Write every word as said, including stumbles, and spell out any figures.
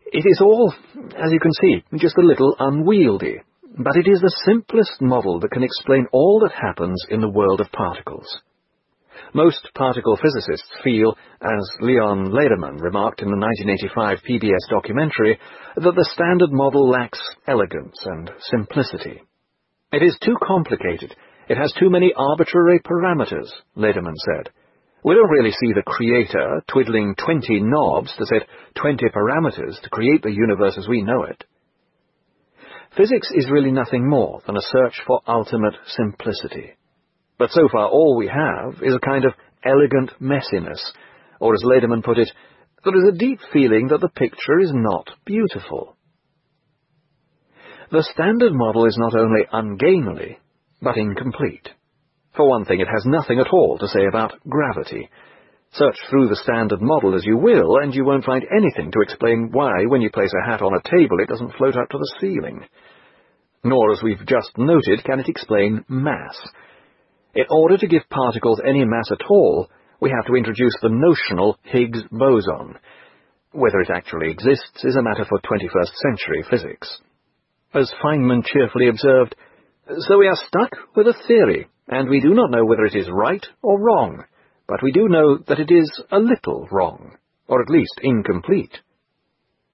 It is all, as you can see, just a little unwieldy, but it is the simplest model that can explain all that happens in the world of particles. Most particle physicists feel, as Leon Lederman remarked in the nineteen eighty-five P B S documentary, that the Standard Model lacks elegance and simplicity. It is too complicated. It has too many arbitrary parameters, Lederman said. We don't really see the creator twiddling twenty knobs to set twenty parameters to create the universe as we know it. Physics is really nothing more than a search for ultimate simplicity. But so far all we have is a kind of elegant messiness, or as Lederman put it, there is a deep feeling that the picture is not beautiful. The Standard Model is not only ungainly, but incomplete. For one thing, it has nothing at all to say about gravity. Search through the Standard Model as you will, and you won't find anything to explain why, when you place a hat on a table, it doesn't float up to the ceiling. Nor, as we've just noted, can it explain mass. In order to give particles any mass at all, we have to introduce the notional Higgs boson. Whether it actually exists is a matter for twenty-first century physics. As Feynman cheerfully observed, so we are stuck with a theory, and we do not know whether it is right or wrong, but we do know that it is a little wrong, or at least incomplete.